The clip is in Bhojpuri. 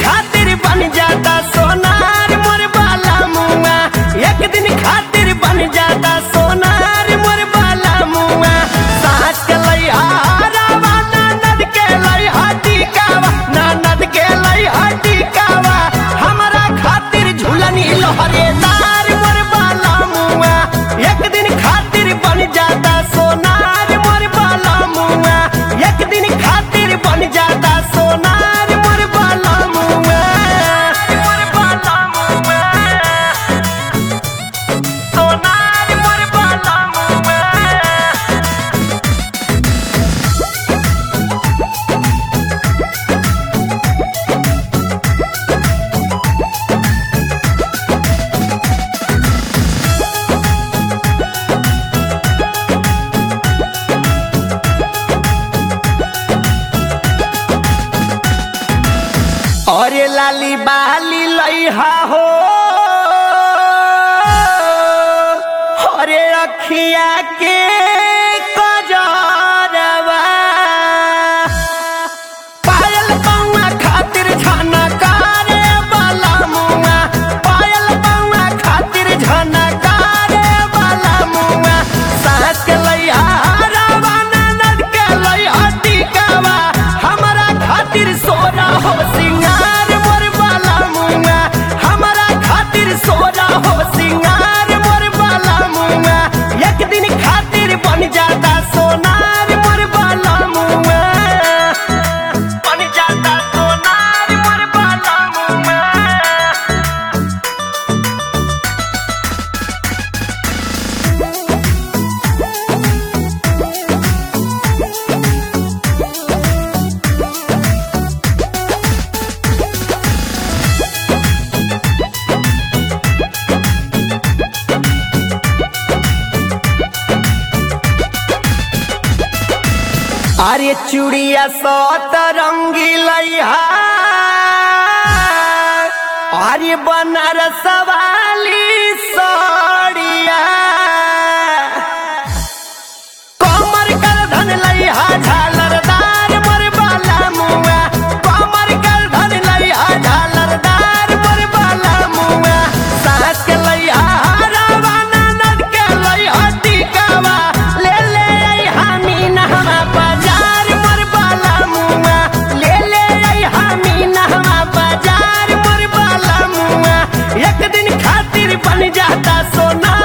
खातिर बन जाता सोनार मोर बाला मुआ, एक दिन खातिर बन जाता सोनार मोर बाला मुआ। सास के लइहा रावा ननद के लइहा टिकावा, ननद के लइहा टिकावा, हमरा खातिर झूलनी लहरेदार मोर बाला मुआ, एक दिन खातिर बन जाता सोनार मोर बाला मुआ, एक दिन खातिर बन जाता सोनार मोर बाला मुआ, मोर बाला मुआ, सोनार मोर बाला मुआ। अरे लाली बाली लइहा हो, अरे अखिया के कजरवा, पायल बउआ खातिर झनकारे बाला मुआ, पायल बउआ खातिर झनकारे बाला मुआ। सास के लइहा रावा ननद के लइहा टिकावा, हमरा खातिर सोना हो सिंगार मोर बाला मुआ, हमरा खातिर सोना हो सिंगार मोर बाला मुआ, एक दिन खातिर बन जाता सोनार मोर बाला मुआ, बन जाता सोनार मोर बाला मुआ। अरे चूड़िया सतरंगी लइहा, अरे बनारस वाली साड़िया, कमर कर धन लइहा झालरदार मोर बाला मुआ, कमर कर धन लइहा झालरदार मोर बाला मुआ। सास के लइहा रावा ननद के लइहा टिकावा, ले ले अइहा मीनहवा बाजार मोर बाला मुआ, ले ले अइहा मीनहवा बाजार मोर बाला मुआ, एक दिन खातिर बन जाता सोना